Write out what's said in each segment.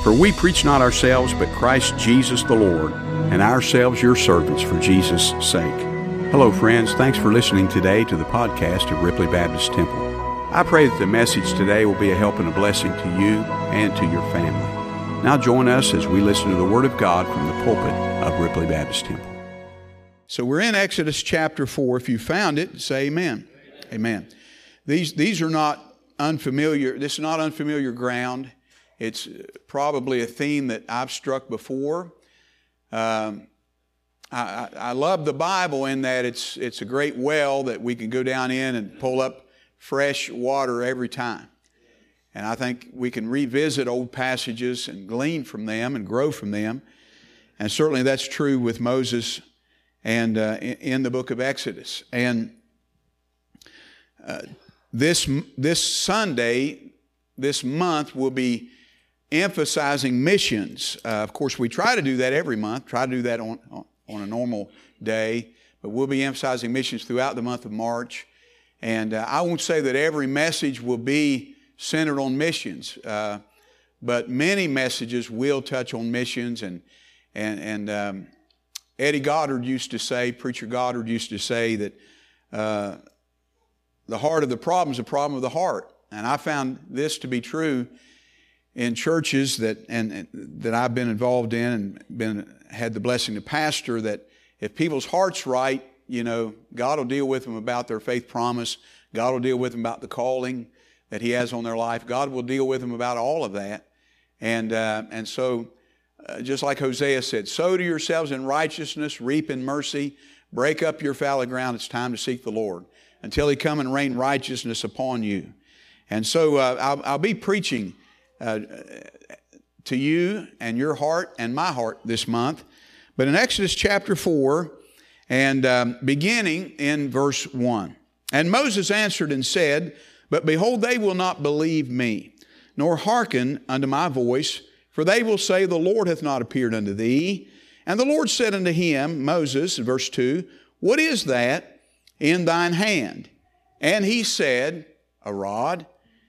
For we preach not ourselves, but Christ Jesus the Lord, and ourselves your servants for Jesus' sake. Hello, friends. Thanks for listening today to the podcast of Ripley Baptist Temple. I pray that the message today will be a help and a blessing to you and to your family. Now join us as we listen to the Word of God from the pulpit of Ripley Baptist Temple. So we're in Exodus chapter 4. If you found it, say amen. Amen. These are not unfamiliar. This is not unfamiliar ground. It's probably a theme that I've struck before. I love the Bible in that it's a great well that we can go down in and pull up fresh water every time. And I think we can revisit old passages and glean from them and grow from them. And certainly that's true with Moses and in the book of Exodus. And this Sunday, this month, will be emphasizing missions. Of course, we try to do that every month, try to do that on a normal day, but we'll be emphasizing missions throughout the month of March. And I won't say that every message will be centered on missions, but many messages will touch on missions. And Eddie Goddard used to say, Preacher Goddard used to say that the heart of the problem is a problem of the heart. And I found this to be true in churches that I've been involved in and had the blessing to pastor, that if people's heart's right, you know, God will deal with them about their faith promise. God will deal with them about the calling that He has on their life. God will deal with them about all of that. And so, just like Hosea said, sow to yourselves in righteousness, reap in mercy, break up your fallow ground. It's time to seek the Lord until He come and rain righteousness upon you. And so I'll be preaching to you and your heart and my heart this month. But in Exodus chapter 4, and beginning in verse 1. And Moses answered and said, But behold, they will not believe me, nor hearken unto my voice, for they will say, The Lord hath not appeared unto thee. And the Lord said unto him, Moses, verse 2, What is that in thine hand? And he said, A rod.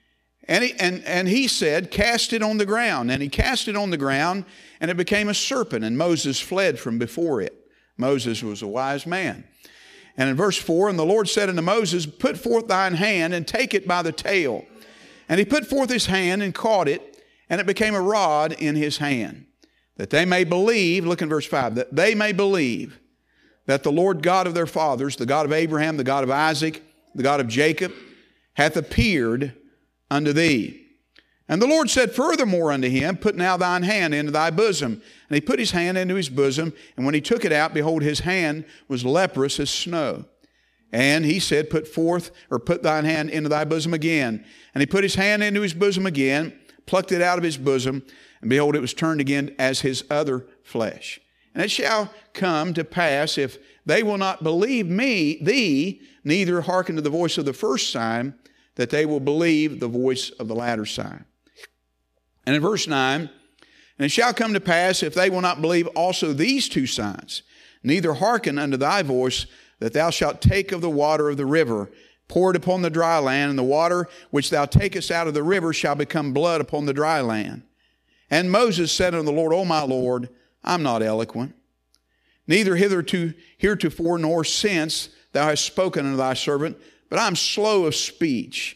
And he said, Cast it on the ground. And he cast it on the ground, and it became a serpent, and Moses fled from before it. Moses was a wise man. And in verse 4, And the Lord said unto Moses, Put forth thine hand, and take it by the tail. And he put forth his hand, and caught it, and it became a rod in his hand. That they may believe, look in verse 5, that they may believe that the Lord God of their fathers, the God of Abraham, the God of Isaac, the God of Jacob, hath appeared unto thee. And the Lord said furthermore unto him, Put now thine hand into thy bosom. And he put his hand into his bosom, and when he took it out, behold, his hand was leprous as snow. And he said, Put thine hand into thy bosom again. And he put his hand into his bosom again, plucked it out of his bosom, and behold, it was turned again as his other flesh. And it shall come to pass, if they will not believe thee, neither hearken to the voice of the first sign, that they will believe the voice of the latter sign. And in verse 9, And it shall come to pass, if they will not believe also these two signs, neither hearken unto thy voice, that thou shalt take of the water of the river, pour it upon the dry land, and the water which thou takest out of the river shall become blood upon the dry land. And Moses said unto the Lord, O my Lord, I'm not eloquent, neither heretofore nor since thou hast spoken unto thy servant, but I am slow of speech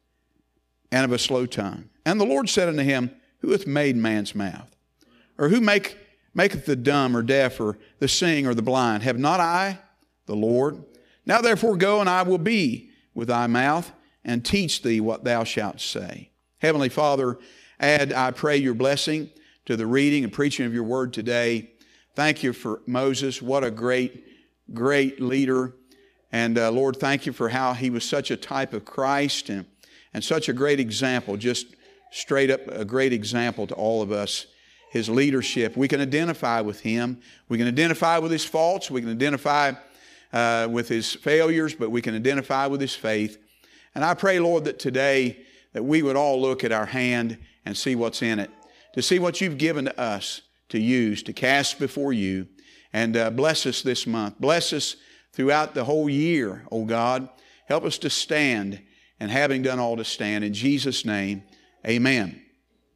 and of a slow tongue. And the Lord said unto him, Who hath made man's mouth? Or who maketh the dumb or deaf or the seeing or the blind? Have not I, the Lord? Now therefore go, and I will be with thy mouth, and teach thee what thou shalt say. Heavenly Father, add, I pray, your blessing to the reading and preaching of your word today. Thank you for Moses. What a great, great leader. And Lord, thank you for how he was such a type of Christ and such a great example, just straight up a great example to all of us. His leadership, we can identify with him. We can identify with his faults. We can identify with his failures, but we can identify with his faith. And I pray, Lord, that today that we would all look at our hand and see what's in it, to see what you've given to us to use, to cast before you. And bless us this month. Bless us throughout the whole year, O God. Help us to stand, and having done all to stand. In Jesus' name, amen.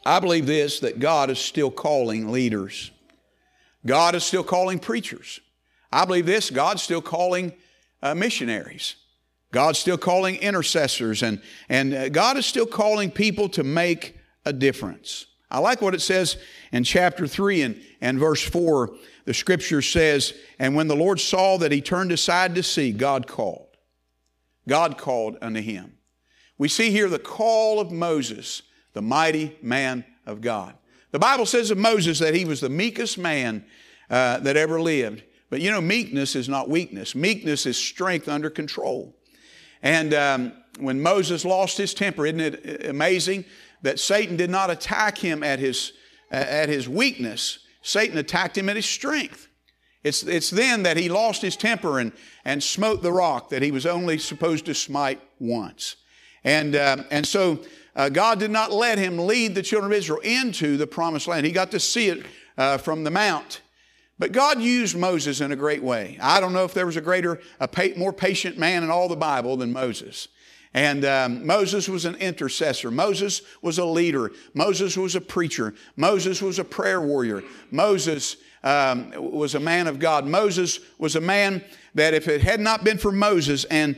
I believe this, that God is still calling leaders. God is still calling preachers. I believe this, God's still calling missionaries. God's still calling intercessors, and God is still calling people to make a difference. I like what it says in chapter 3 and verse 4. The scripture says, and when the Lord saw that he turned aside to see, God called. God called unto him. We see here the call of Moses, the mighty man of God. The Bible says of Moses that he was the meekest man that ever lived. But you know, meekness is not weakness. Meekness is strength under control. And when Moses lost his temper, isn't it amazing that Satan did not attack him at his weakness? Satan attacked him at his strength. It's then that he lost his temper and smote the rock that he was only supposed to smite once. And so God did not let him lead the children of Israel into the promised land. He got to see it from the mount. But God used Moses in a great way. I don't know if there was a more patient man in all the Bible than Moses. And Moses was an intercessor. Moses was a leader. Moses was a preacher. Moses was a prayer warrior. Moses was a man of God. Moses was a man that if it had not been for Moses and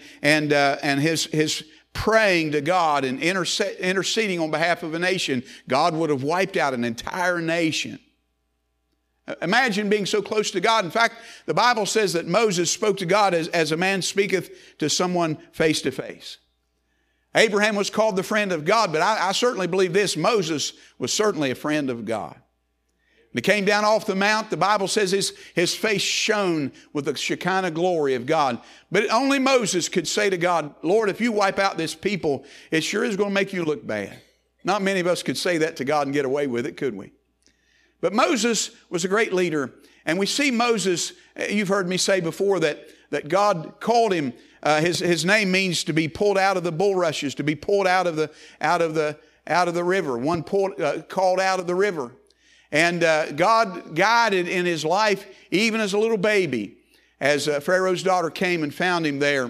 his praying to God and interceding on behalf of a nation, God would have wiped out an entire nation. Imagine being so close to God. In fact, the Bible says that Moses spoke to God as a man speaketh to someone face to face. Abraham was called the friend of God, but I certainly believe this, Moses was certainly a friend of God. When he came down off the mount, the Bible says his face shone with the Shekinah glory of God. But only Moses could say to God, Lord, if you wipe out this people, it sure is going to make you look bad. Not many of us could say that to God and get away with it, could we? But Moses was a great leader. And we see Moses, you've heard me say before that God called him, his name means to be pulled out of the bulrushes, to be pulled out of the river, one called out of the river. And God guided in his life, even as a little baby, as Pharaoh's daughter came and found him there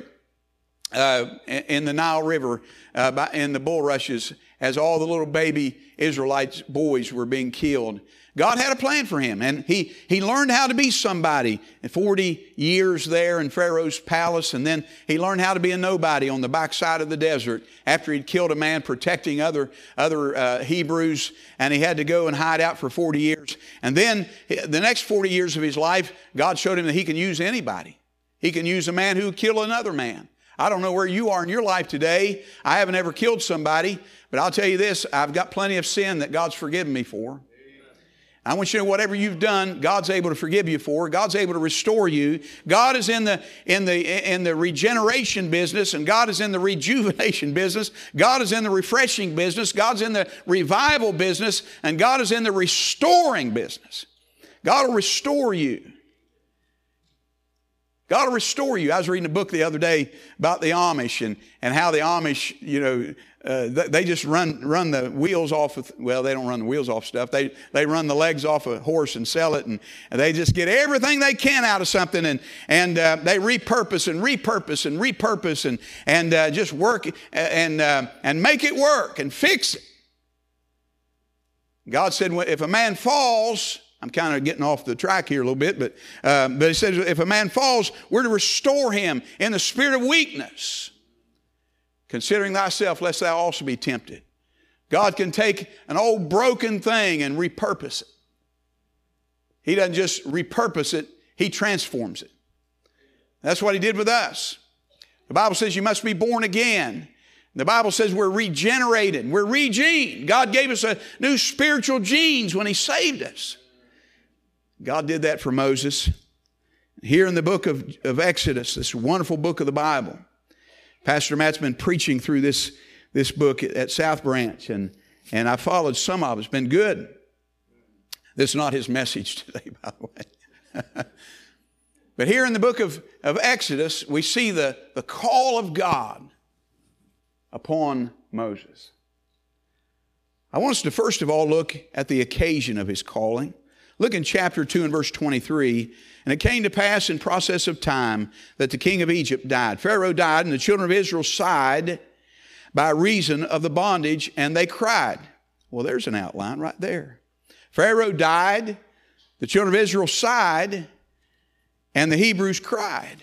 in the Nile River, in the bulrushes, as all the little baby Israelites boys were being killed. God had a plan for him, and he learned how to be somebody. 40 years there in Pharaoh's palace, and then he learned how to be a nobody on the backside of the desert after he'd killed a man protecting other Hebrews, and he had to go and hide out for 40 years. And then the next 40 years of his life, God showed him that he can use anybody. He can use a man who would kill another man. I don't know where you are in your life today. I haven't ever killed somebody, but I'll tell you this, I've got plenty of sin that God's forgiven me for. I want you to know whatever you've done, God's able to forgive you for. God's able to restore you. God is in the regeneration business, and God is in the rejuvenation business. God is in the refreshing business. God's in the revival business, and God is in the restoring business. God will restore you. God will restore you. I was reading a book the other day about the Amish and how the Amish, they just run the wheels off of, well, they don't run the wheels off stuff. They run the legs off a horse and sell it, and they just get everything they can out of something, and they repurpose and just work and make it work and fix it. God said, if a man falls, I'm kind of getting off the track here a little bit, but he says, if a man falls, we're to restore him in the spirit of weakness, considering thyself, lest thou also be tempted. God can take an old broken thing and repurpose it. He doesn't just repurpose it, He transforms it. That's what He did with us. The Bible says you must be born again. The Bible says we're regenerated. We're regened. God gave us a new spiritual genes when He saved us. God did that for Moses. Here in the book of Exodus, this wonderful book of the Bible, Pastor Matt's been preaching through this book at South Branch, and I followed some of it. It's been good. This is not his message today, by the way. But here in the book of Exodus, we see the call of God upon Moses. I want us to first of all look at the occasion of his calling. Look in chapter 2 and verse 23. And it came to pass in process of time that the king of Egypt died. Pharaoh died, and the children of Israel sighed by reason of the bondage, and they cried. Well, there's an outline right there. Pharaoh died, the children of Israel sighed, and the Hebrews cried.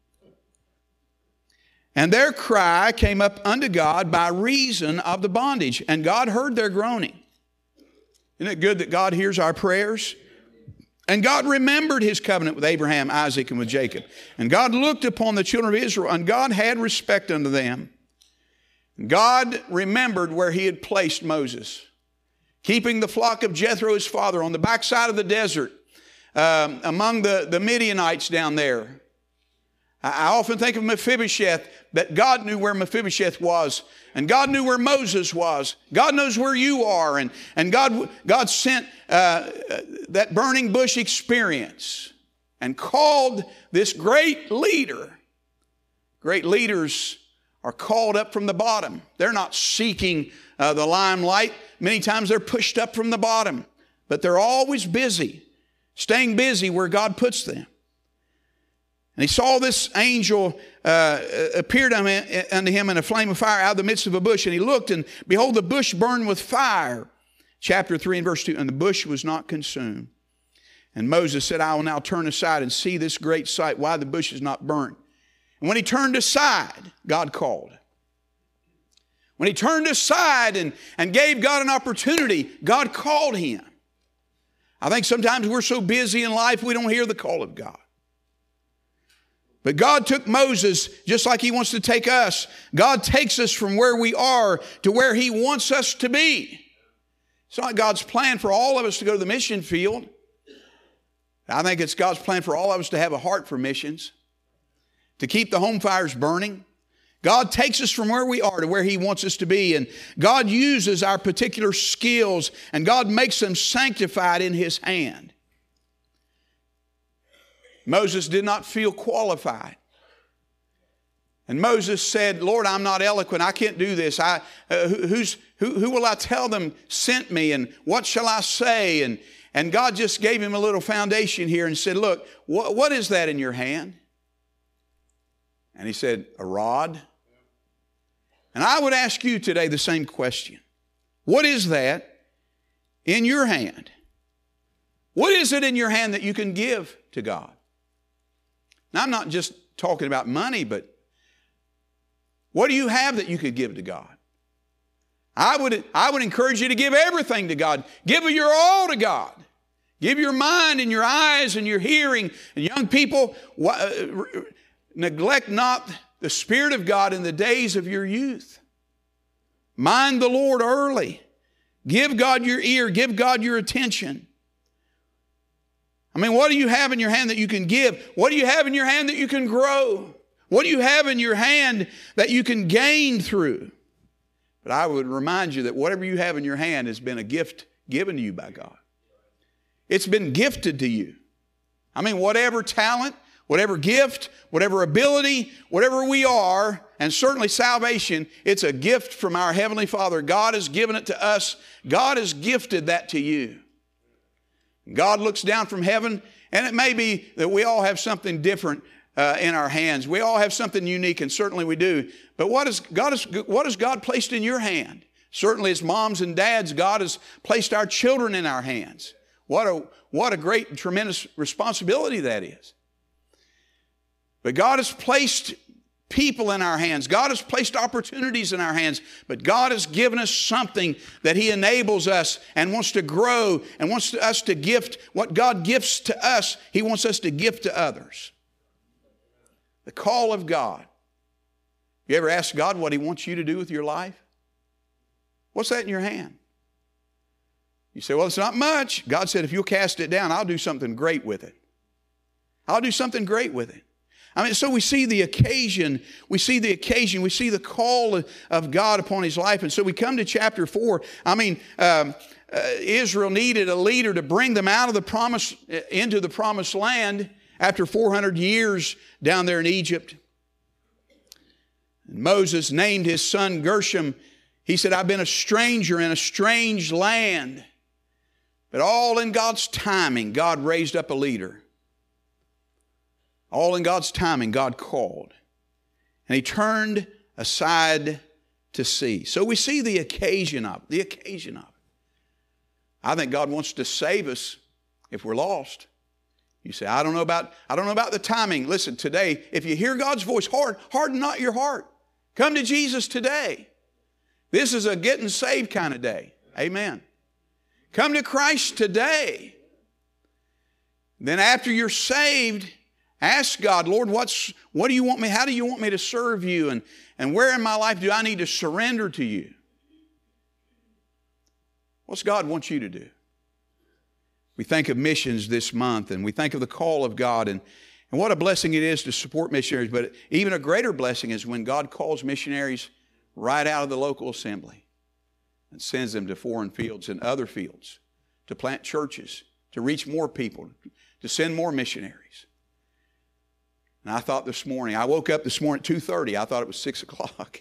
And their cry came up unto God by reason of the bondage, and God heard their groaning. Isn't it good that God hears our prayers? And God remembered His covenant with Abraham, Isaac, and with Jacob. And God looked upon the children of Israel, and God had respect unto them. God remembered where He had placed Moses, keeping the flock of Jethro, his father, on the backside of the desert, among the Midianites down there. I often think of Mephibosheth, that God knew where Mephibosheth was, and God knew where Moses was. God knows where you are, and God sent that burning bush experience and called this great leader. Great leaders are called up from the bottom. They're not seeking the limelight. Many times they're pushed up from the bottom, but they're always busy, staying busy where God puts them. And he saw this angel appeared unto him in a flame of fire out of the midst of a bush. And he looked, and behold, the bush burned with fire. Chapter 3 and verse 2. And the bush was not consumed. And Moses said, I will now turn aside and see this great sight, why the bush is not burnt. And when he turned aside, God called. When he turned aside and gave God an opportunity, God called him. I think sometimes we're so busy in life we don't hear the call of God. But God took Moses just like He wants to take us. God takes us from where we are to where He wants us to be. It's not God's plan for all of us to go to the mission field. I think it's God's plan for all of us to have a heart for missions, to keep the home fires burning. God takes us from where we are to where He wants us to be. And God uses our particular skills, and God makes them sanctified in His hand. Moses did not feel qualified. And Moses said, Lord, I'm not eloquent. I can't do this. Who will I tell them sent me? And what shall I say? And God just gave him a little foundation here and said, look, what is that in your hand? And he said, a rod. And I would ask you today the same question. What is that in your hand? What is it in your hand that you can give to God? Now, I'm not just talking about money, but what do you have that you could give to God? I would encourage you to give everything to God. Give your all to God. Give your mind and your eyes and your hearing. And young people, neglect not the Spirit of God in the days of your youth. Mind the Lord early. Give God your ear. Give God your attention. I mean, what do you have in your hand that you can give? What do you have in your hand that you can grow? What do you have in your hand that you can gain through? But I would remind you that whatever you have in your hand has been a gift given to you by God. It's been gifted to you. I mean, whatever talent, whatever gift, whatever ability, whatever we are, and certainly salvation, it's a gift from our Heavenly Father. God has given it to us. God has gifted that to you. God looks down from heaven, and it may be that we all have something different in our hands. We all have something unique, and certainly we do. But what has God placed in your hand? Certainly as moms and dads, God has placed our children in our hands. What a great and tremendous responsibility that is. But God has placed people in our hands. God has placed opportunities in our hands, but God has given us something that He enables us and wants to grow and wants us to gift. What God gifts to us, He wants us to gift to others. The call of God. You ever ask God what He wants you to do with your life? What's that in your hand? You say, well, it's not much. God said, if you'll cast it down, I'll do something great with it. I'll do something great with it. I mean, so we see the occasion, we see the call of God upon his life. And so we come to chapter 4. I mean, Israel needed a leader to bring them out of into the promised land after 400 years down there in Egypt. And Moses named his son Gershom. He said, I've been a stranger in a strange land. But all in God's timing, God raised up a leader. All in God's timing, God called. And he turned aside to see. So we see the occasion of it. I think God wants to save us if we're lost. You say, I don't know about the timing. Listen, today, if you hear God's voice, harden not your heart. Come to Jesus today. This is a getting saved kind of day. Amen. Come to Christ today. Then after you're saved, ask God, Lord, what do you want me, how do you want me to serve you? And where in my life do I need to surrender to you? What's God want you to do? We think of missions this month, and we think of the call of God, and what a blessing it is to support missionaries. But even a greater blessing is when God calls missionaries right out of the local assembly and sends them to foreign fields and other fields to plant churches, to reach more people, to send more missionaries. And I thought this morning, I woke up this morning at 2:30. I thought it was 6 o'clock.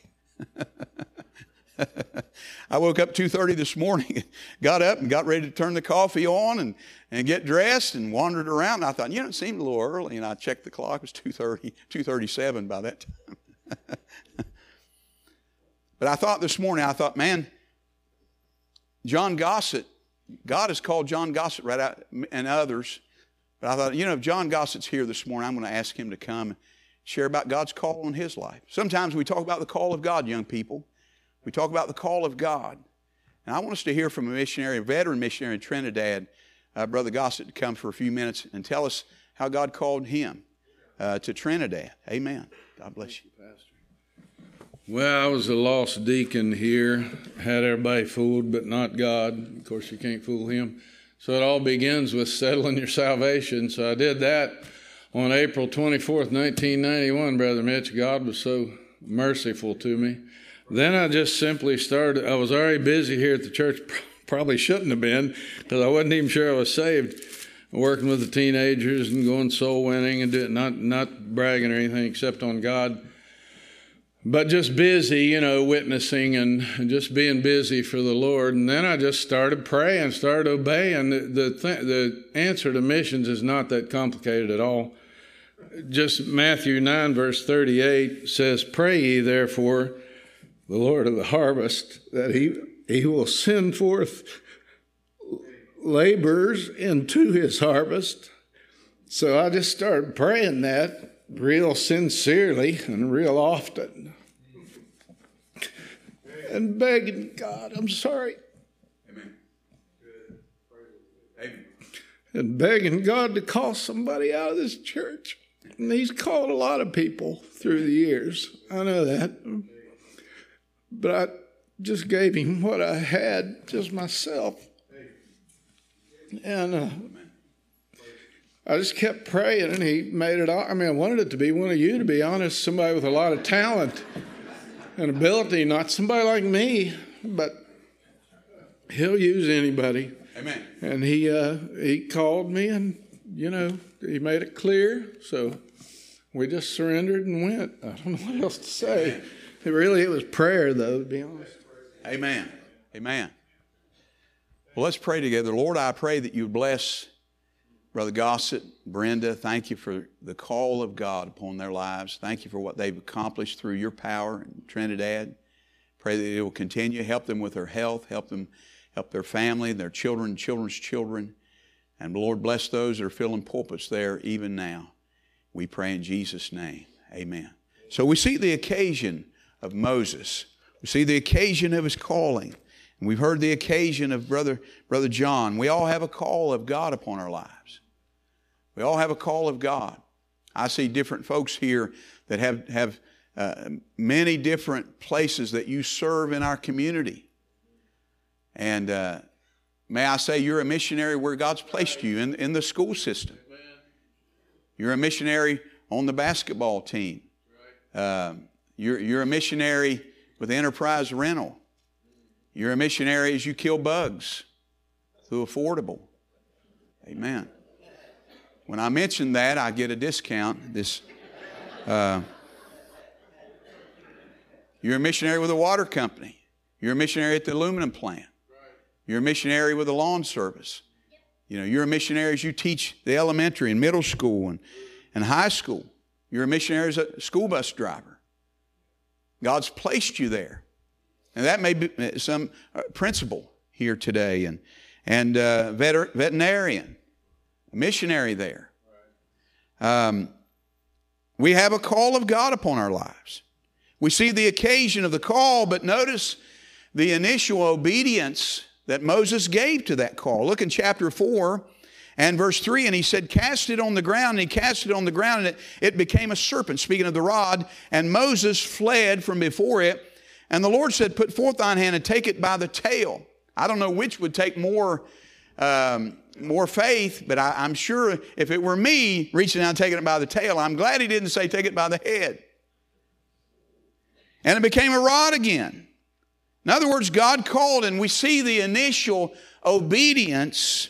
I woke up 2:30 this morning, got up and got ready to turn the coffee on and get dressed and wandered around. And I thought, it seemed a little early. And I checked the clock. It was 2:30, 2:37 by that time. But I thought this morning, man, John Gossett, God has called John Gossett right out and others. But I thought, if John Gossett's here this morning, I'm going to ask him to come and share about God's call on his life. Sometimes we talk about the call of God, young people. We talk about the call of God. And I want us to hear from a veteran missionary in Trinidad, Brother Gossett, to come for a few minutes and tell us how God called him to Trinidad. Amen. God bless you, Pastor. Well, I was a lost deacon here, had everybody fooled, but not God. Of course, you can't fool him. So it all begins with settling your salvation. So I did that on April 24th, 1991, Brother Mitch. God was so merciful to me. Then I just simply started. I was already busy here at the church. Probably shouldn't have been, because I wasn't even sure I was saved. Working with the teenagers and going soul winning and not bragging or anything except on God. But just busy, witnessing and just being busy for the Lord. And then I just started praying, started obeying. The answer to missions is not that complicated at all. Just Matthew 9, verse 38 says, "Pray ye therefore the Lord of the harvest, that he will send forth laborers into his harvest." So I just started praying that real sincerely and real often. And begging God, I'm sorry. Amen. Amen. And begging God to call somebody out of this church. And he's called a lot of people through the years. I know that. But I just gave him what I had, just myself. And I just kept praying, and he made it all. I wanted it to be one of you, to be honest, somebody with a lot of talent and ability, not somebody like me, but he'll use anybody. Amen. And he called me, and, he made it clear. So we just surrendered and went. I don't know what else to say. It was prayer, though, to be honest. Amen. Amen. Well, let's pray together. Lord, I pray that you bless Brother Gossett, Brenda. Thank you for the call of God upon their lives. Thank you for what they've accomplished through your power in Trinidad. Pray that it will continue. Help them with their health. Help their family, their children, children's children. And Lord, bless those that are filling pulpits there even now. We pray in Jesus' name. Amen. So we see the occasion of Moses. We see the occasion of his calling. And we've heard the occasion of Brother John. We all have a call of God upon our lives. We all have a call of God. I see different folks here that have many different places that you serve in our community. And may I say you're a missionary where God's placed you in the school system. You're a missionary on the basketball team. You're a missionary with Enterprise Rental. You're a missionary as you kill bugs through Affordable. Amen. When I mention that, I get a discount. You're a missionary with a water company. You're a missionary at the aluminum plant. You're a missionary with a lawn service. You're a missionary as you teach the elementary and middle school and high school. You're a missionary as a school bus driver. God's placed you there. And that may be some principle here today. and veterinarian, a missionary there. We have a call of God upon our lives. We see the occasion of the call, but notice the initial obedience that Moses gave to that call. Look in chapter 4 and verse 3, and he said, cast it on the ground, and he cast it on the ground, and it became a serpent, speaking of the rod, and Moses fled from before it, and the Lord said, put forth thine hand and take it by the tail. I don't know which would take more faith, but I'm sure if it were me reaching out and taking it by the tail, I'm glad he didn't say take it by the head. And it became a rod again. In other words, God called, and we see the initial obedience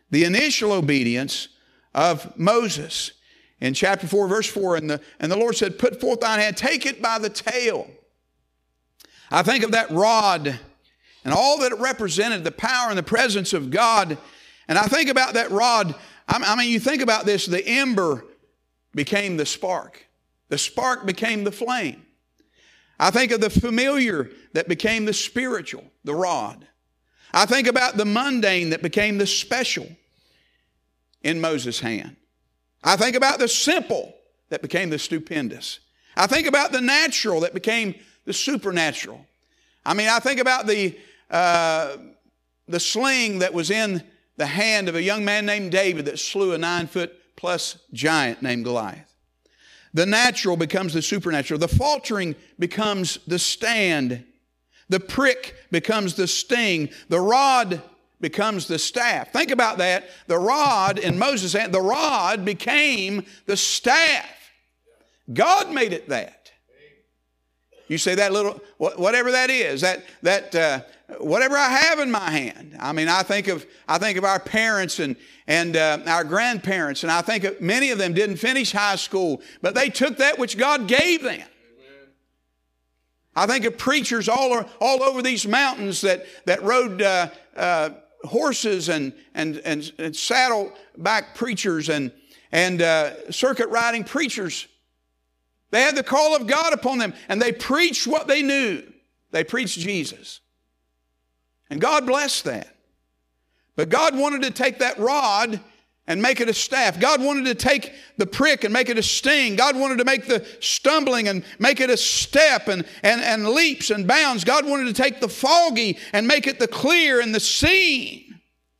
of Moses. In chapter 4, verse 4, and the Lord said, put forth thine hand, take it by the tail. I think of that rod and all that it represented, the power and the presence of God. And I think about that rod. I mean, you think about this, the ember became the spark. The spark became the flame. I think of the familiar that became the spiritual, the rod. I think about the mundane that became the special in Moses' hand. I think about the simple that became the stupendous. I think about the natural that became the supernatural. I mean, I think about the sling that was in the hand of a young man named David that slew a 9-foot-plus giant named Goliath. The natural becomes the supernatural. The faltering becomes the stand. The prick becomes the sting. The rod becomes the staff. Think about that. The rod in Moses' hand, the rod became the staff. God made it that. You say that little, whatever that is, whatever I have in my hand. I mean, I think of our parents and our grandparents, and I think of many of them didn't finish high school, but they took that which God gave them. Amen. I think of preachers all over these mountains that rode horses and saddleback preachers and circuit riding preachers. They had the call of God upon them, and they preached what they knew. They preached Jesus. And God blessed that. But God wanted to take that rod and make it a staff. God wanted to take the prick and make it a sting. God wanted to make the stumbling and make it a step and leaps and bounds. God wanted to take the foggy and make it the clear and the seen.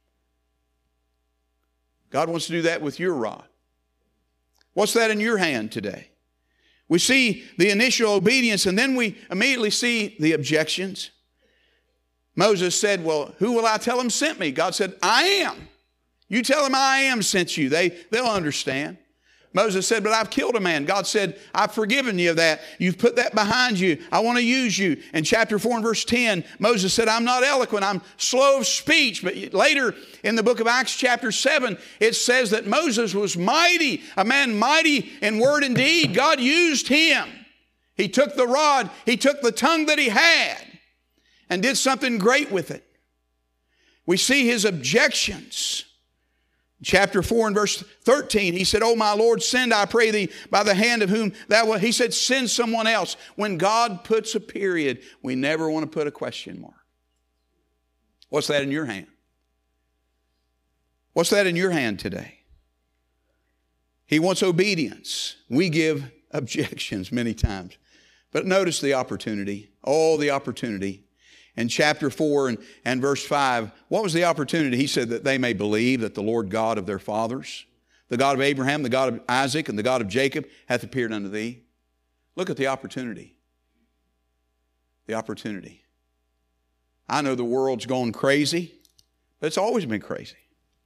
God wants to do that with your rod. What's that in your hand today? We see the initial obedience, and then we immediately see the objections. Moses said, well, who will I tell him sent me? God said, I am. You tell them I am sent you. They'll understand. Moses said, but I've killed a man. God said, I've forgiven you of that. You've put that behind you. I want to use you. In chapter 4 and verse 10, Moses said, I'm not eloquent. I'm slow of speech. But later in the book of Acts chapter 7, it says that Moses was mighty, a man mighty in word and deed. God used him. He took the rod. He took the tongue that he had and did something great with it. We see his objections. Chapter 4 and verse 13, he said, O my Lord, send, I pray thee, by the hand of whom thou wilt. He said, send someone else. When God puts a period, we never want to put a question mark. What's that in your hand? What's that in your hand today? He wants obedience. We give objections many times. But notice the opportunity. Oh, the opportunity. In chapter 4 and verse 5, what was the opportunity? He said that they may believe that the Lord God of their fathers, the God of Abraham, the God of Isaac, and the God of Jacob hath appeared unto thee. Look at the opportunity. The opportunity. I know the world's going crazy, but it's always been crazy.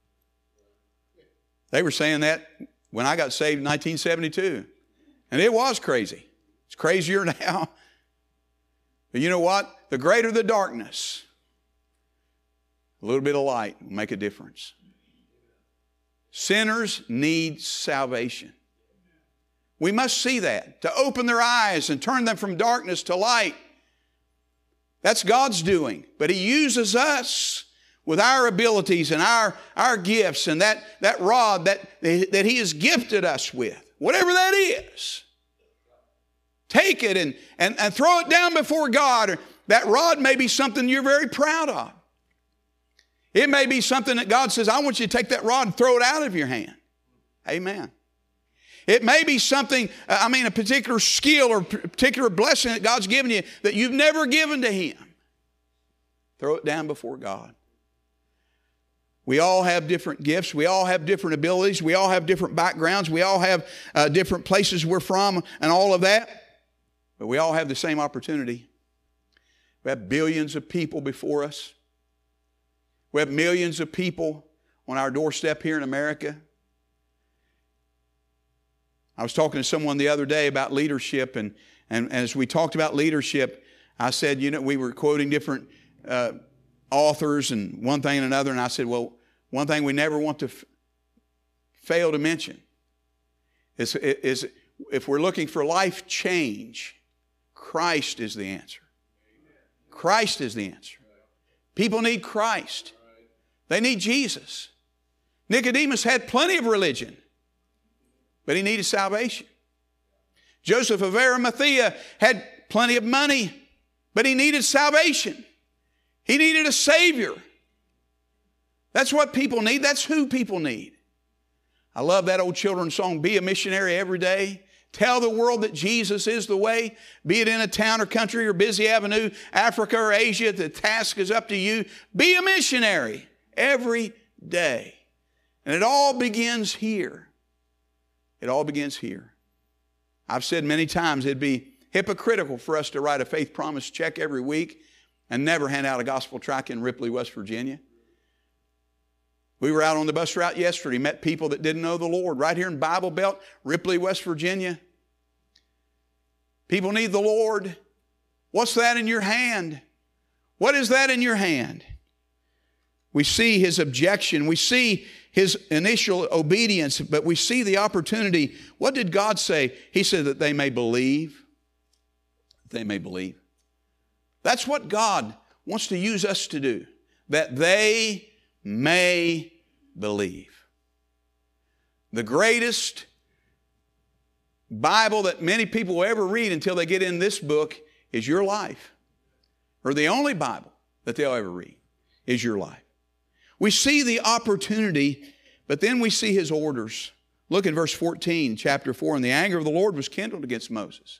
They were saying that when I got saved in 1972. And it was crazy. It's crazier now. But you know what? The greater the darkness, a little bit of light will make a difference. Sinners need salvation. We must see that, to open their eyes and turn them from darkness to light. That's God's doing. But He uses us with our abilities and our gifts and that rod that He has gifted us with. Whatever that is. Take it and throw it down before God. That rod may be something you're very proud of. It may be something that God says, I want you to take that rod and throw it out of your hand. Amen. It may be something, a particular skill or particular blessing that God's given you that you've never given to Him. Throw it down before God. We all have different gifts. We all have different abilities. We all have different backgrounds. We all have different places we're from and all of that. But we all have the same opportunity. We have billions of people before us. We have millions of people on our doorstep here in America. I was talking to someone the other day about leadership, and as we talked about leadership, I said, we were quoting different authors and one thing and another, and I said, well, one thing we never want to fail to mention is if we're looking for life change, Christ is the answer. Christ is the answer. People need Christ. They need Jesus. Nicodemus had plenty of religion, but he needed salvation. Joseph of Arimathea had plenty of money, but he needed salvation. He needed a Savior. That's what people need. That's who people need. I love that old children's song, Be a Missionary Every Day. Tell the world that Jesus is the way. Be it in a town or country or busy avenue, Africa or Asia, the task is up to you. Be a missionary every day. And it all begins here. It all begins here. I've said many times it'd be hypocritical for us to write a faith promise check every week and never hand out a gospel tract in Ripley, West Virginia. We were out on the bus route yesterday, met people that didn't know the Lord right here in Bible Belt, Ripley, West Virginia. People need the Lord. What's that in your hand? What is that in your hand? We see his objection. We see his initial obedience, but we see the opportunity. What did God say? He said that they may believe. They may believe. That's what God wants to use us to do. That they may believe. The greatest Bible that many people will ever read until they get in this book is your life. Or the only Bible that they'll ever read is your life. We see the opportunity, but then we see his orders. Look at verse 14, chapter 4. And the anger of the Lord was kindled against Moses.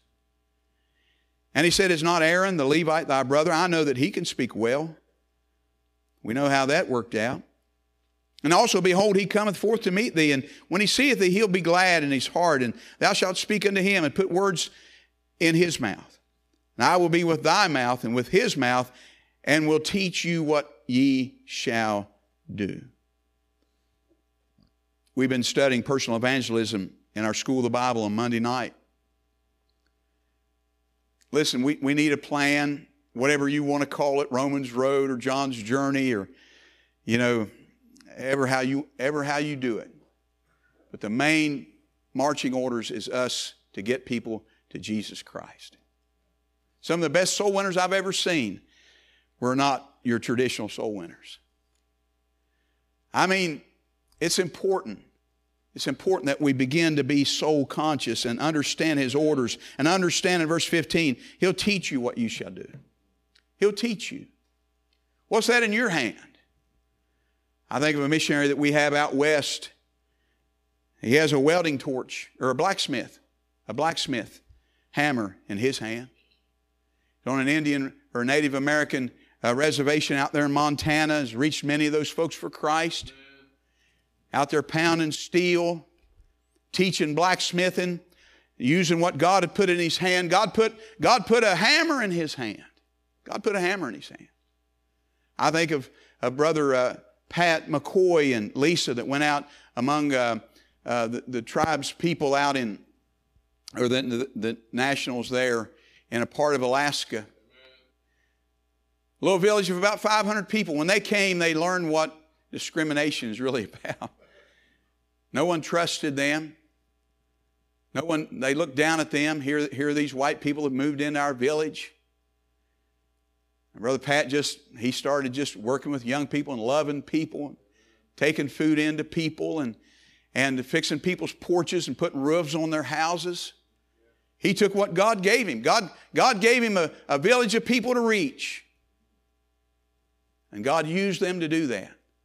And he said, is not Aaron the Levite thy brother? I know that he can speak well. We know how that worked out. And also, behold, he cometh forth to meet thee, and when he seeth thee, he'll be glad in his heart, and thou shalt speak unto him, and put words in his mouth. And I will be with thy mouth, and with his mouth, and will teach you what ye shall do. We've been studying personal evangelism in our School of the Bible on Monday night. Listen, we need a plan, whatever you want to call it, Romans Road or John's Journey, or, ever how you do it. But the main marching orders is us to get people to Jesus Christ. Some of the best soul winners I've ever seen were not your traditional soul winners. It's important. It's important that we begin to be soul conscious and understand his orders, and understand in verse 15, he'll teach you what you shall do. He'll teach you. What's that in your hand? I think of a missionary that we have out west. He has a welding torch, or a blacksmith hammer in his hand. He's on an Indian or Native American reservation out there in Montana. Has reached many of those folks for Christ. Out there pounding steel, teaching blacksmithing, using what God had put in his hand. God put a hammer in his hand. God put a hammer in his hand. I think of Brother Pat McCoy and Lisa that went out among the tribes people out in, or the nationals there in a part of Alaska. A little village of about 500 people. When they came, they learned what discrimination is really about. No one trusted them. They looked down at them. Here are these white people that moved into our village. And Brother Pat he started just working with young people and loving people, and taking food into people, and fixing people's porches and putting roofs on their houses. He took what God gave him. God gave him a village of people to reach. And God used them to do that.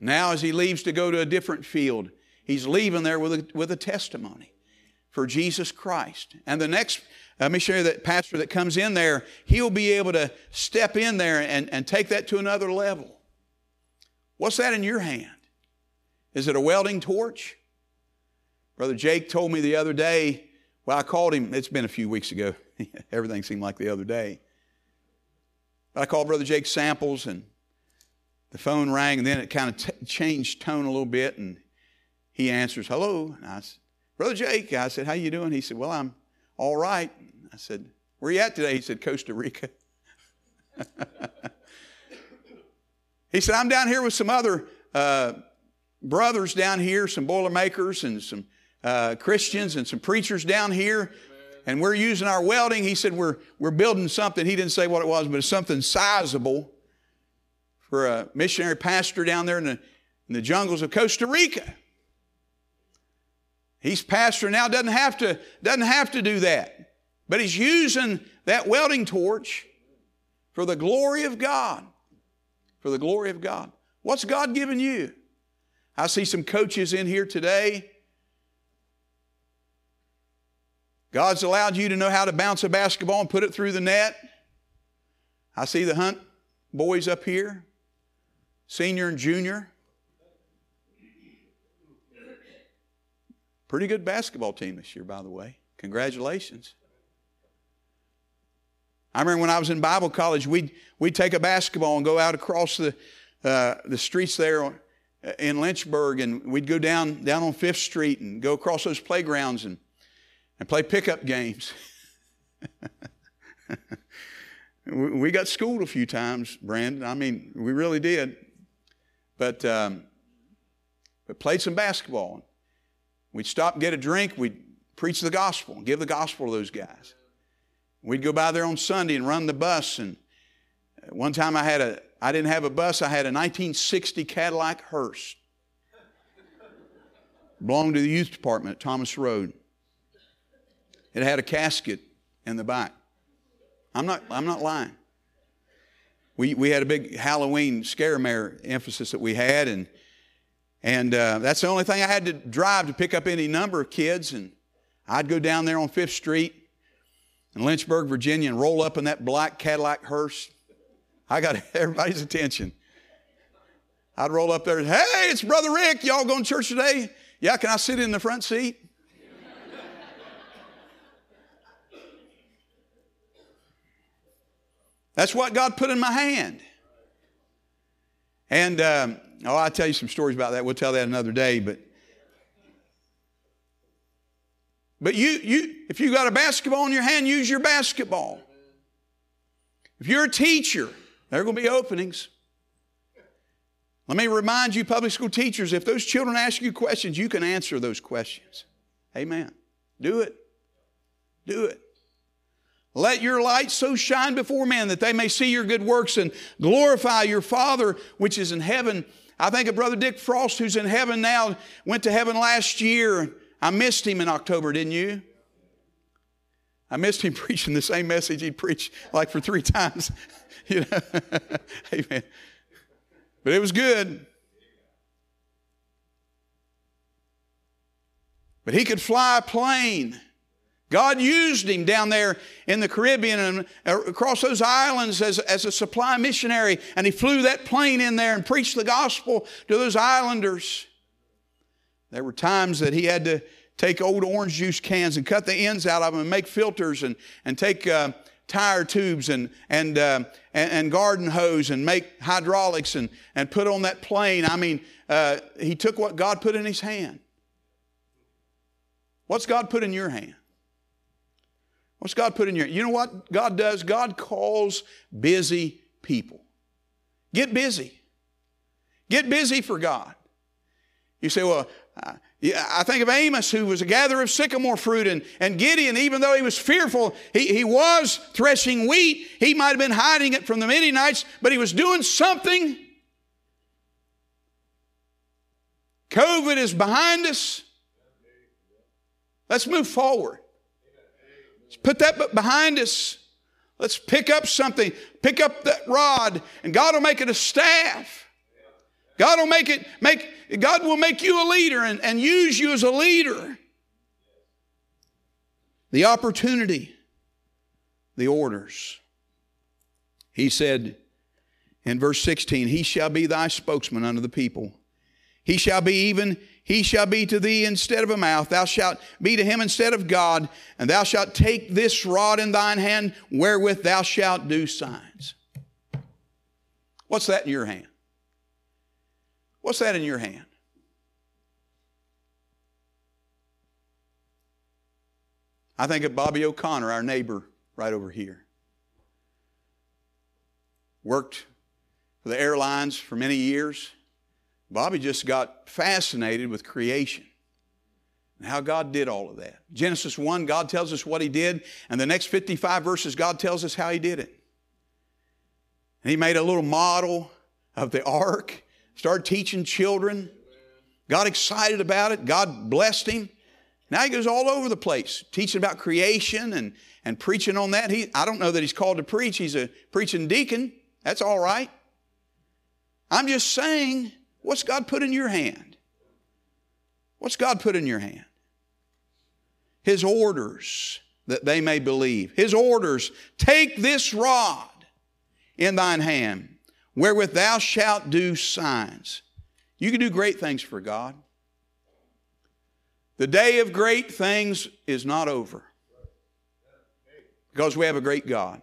Now as he leaves to go to a different field, he's leaving there with a testimony for Jesus Christ. And the next missionary, that pastor that comes in there, he'll be able to step in there and take that to another level. What's that in your hand? Is it a welding torch? Brother Jake told me the other day, well, I called him, it's been a few weeks ago. Everything seemed like the other day. But I called Brother Jake Samples, and the phone rang, and then it kind of changed tone a little bit, and he answers, hello. And I said, Brother Jake, I said, how you doing? He said, well, I'm all right. I said, where you at today? He said, Costa Rica. He said, I'm down here with some other brothers down here, some Boilermakers and some Christians and some preachers down here. And we're using our welding. He said, we're building something. He didn't say what it was, but it's something sizable for a missionary pastor down there in the jungles of Costa Rica. He's pastor now, doesn't have to do that. But he's using that welding torch for the glory of God. For the glory of God. What's God given you? I see some coaches in here today. God's allowed you to know how to bounce a basketball and put it through the net. I see the Hunt boys up here, senior and junior. Pretty good basketball team this year, by the way. Congratulations. I remember when I was in Bible college, we'd take a basketball and go out across the streets there in Lynchburg, and we'd go down on 5th Street and go across those playgrounds and play pickup games. We got schooled a few times, Brandon. I mean, we really did. But played some basketball. We'd stop and get a drink. We'd preach the gospel and give the gospel to those guys. We'd go by there on Sunday and run the bus. And one time I didn't have a bus. I had a 1960 Cadillac Hearse. Belonged to the youth department at Thomas Road. It had a casket in the back. I'm not lying. We had a big Halloween scare-mare emphasis that we had, and that's the only thing I had to drive to pick up any number of kids. And I'd go down there on 5th Street in Lynchburg, Virginia, and roll up in that black Cadillac Hearse. I got everybody's attention. I'd roll up there and, hey, it's Brother Rick. Y'all going to church today? Yeah, can I sit in the front seat? That's what God put in my hand. And, I'll tell you some stories about that. We'll tell that another day. But if you got a basketball in your hand, use your basketball. If you're a teacher, there are going to be openings. Let me remind you, public school teachers, if those children ask you questions, you can answer those questions. Amen. Do it. Do it. Let your light so shine before men that they may see your good works and glorify your Father which is in heaven. I think of Brother Dick Frost, who's in heaven now, went to heaven last year. I missed him in October, didn't you? I missed him preaching the same message he'd preached like for 3 times. You know? Amen. But it was good. But he could fly a plane. God used him down there in the Caribbean and across those islands as a supply missionary. And he flew that plane in there and preached the gospel to those islanders. There were times that he had to take old orange juice cans and cut the ends out of them and make filters and take tire tubes and garden hose and make hydraulics and put on that plane. I mean, he took what God put in his hand. What's God put in your hand? What's God put in your hand? You know what God does? God calls busy people. Get busy. Get busy for God. You say, well, I think of Amos, who was a gatherer of sycamore fruit, and Gideon, even though he was fearful, he was threshing wheat. He might have been hiding it from the Midianites, but he was doing something. COVID is behind us. Let's move forward. Let's put that behind us. Let's pick up something. Pick up that rod, and God will make it a staff. God will God will make you a leader and use you as a leader. The opportunity, the orders. He said in verse 16, He shall be thy spokesman unto the people. He shall be to thee instead of a mouth. Thou shalt be to him instead of God. And thou shalt take this rod in thine hand, wherewith thou shalt do signs. What's that in your hand? What's that in your hand? I think of Bobby O'Connor, our neighbor right over here. Worked for the airlines for many years. Bobby just got fascinated with creation and how God did all of that. Genesis 1, God tells us what He did, and the next 55 verses, God tells us how He did it. And He made a little model of the ark, started teaching children, got excited about it, God blessed him. Now he goes all over the place, teaching about creation and preaching on that. I don't know that he's called to preach. He's a preaching deacon. That's all right. I'm just saying, what's God put in your hand? What's God put in your hand? His orders, that they may believe. His orders, take this rod in thine hand, wherewith thou shalt do signs. You can do great things for God. The day of great things is not over, because we have a great God.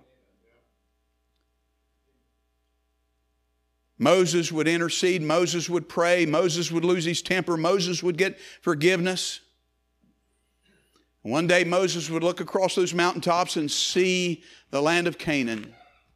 Moses would intercede. Moses would pray. Moses would lose his temper. Moses would get forgiveness. One day Moses would look across those mountaintops and see the land of Canaan.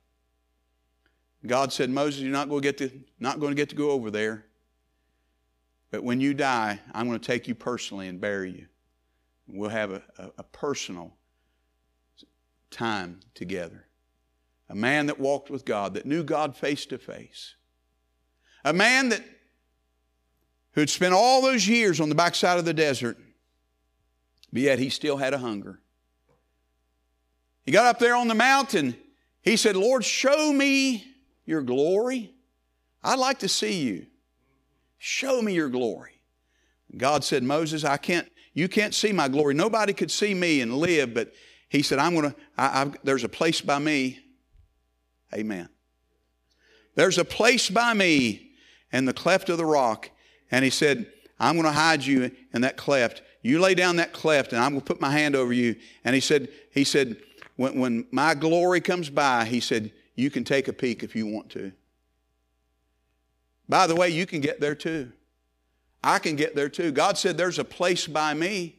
God said, Moses, you're not going to get to go over there. But when you die, I'm going to take you personally and bury you. We'll have a personal time together. A man that walked with God, that knew God face to face. A man who'd spent all those years on the backside of the desert, but yet he still had a hunger. He got up there on the mountain. He said, Lord, show me your glory. I'd like to see you. Show me your glory. God said, Moses, you can't see my glory. Nobody could see me and live, but He said, there's a place by me. Amen. There's a place by me in the cleft of the rock. And He said, I'm going to hide you in that cleft. You lay down that cleft and I'm going to put my hand over you. And He said, when my glory comes by, He said, you can take a peek if you want to. By the way, you can get there too. I can get there too. God said there's a place by me.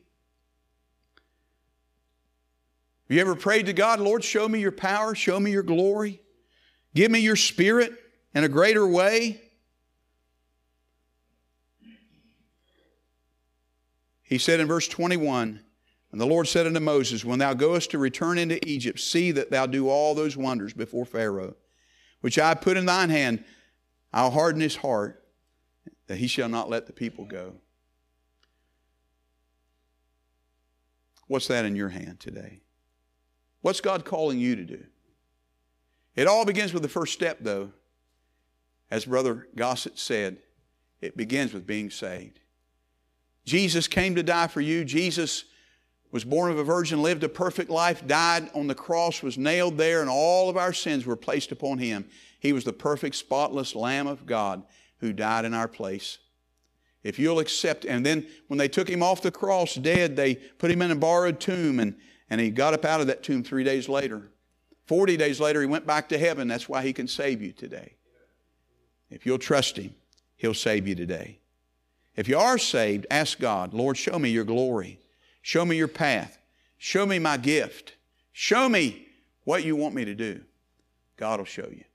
Have you ever prayed to God, Lord, show me your power, show me your glory. Give me your Spirit in a greater way. He said in verse 21, and the Lord said unto Moses, when thou goest to return into Egypt, see that thou do all those wonders before Pharaoh, which I put in thine hand. I'll harden his heart, that he shall not let the people go. What's that in your hand today? What's God calling you to do? It all begins with the first step, though. As Brother Gossett said, it begins with being saved. Jesus came to die for you. Jesus was born of a virgin, lived a perfect life, died on the cross, was nailed there, and all of our sins were placed upon Him. He was the perfect, spotless Lamb of God who died in our place. If you'll accept, and then when they took Him off the cross dead, they put Him in a borrowed tomb, and He got up out of that tomb 3 days later. 40 days later, He went back to heaven. That's why He can save you today. If you'll trust Him, He'll save you today. If you are saved, ask God, Lord, show me your glory. Show me your path. Show me my gift. Show me what you want me to do. God will show you.